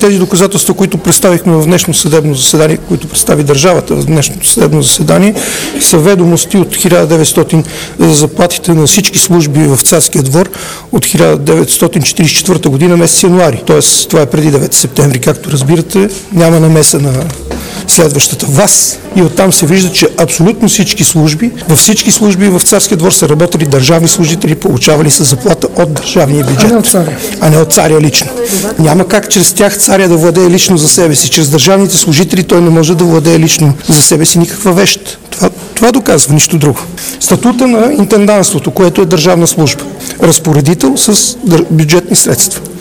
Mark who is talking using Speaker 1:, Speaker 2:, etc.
Speaker 1: Тези доказателства, които представихме в днешно съдебно заседание, които представи държавата в днешното съдебно заседание, са ведомости от 1900 за заплатите на всички служби в Царския двор от 1944 година месец януари. Тоест, това е преди 9 септември. Както разбирате, няма намеса на следващата власт и оттам се вижда, че абсолютно във всички служби в Царския двор са работили държавни служители, получавали са заплата от държавния бюджет, а не от царя лично. Няма как чрез тях царя да владее лично за себе си. Чрез държавните служители той не може да владее лично за себе си никаква вещ. Това доказва, нищо друго. Статута на интенданството, което е държавна служба. Разпоредител с бюджетни средства.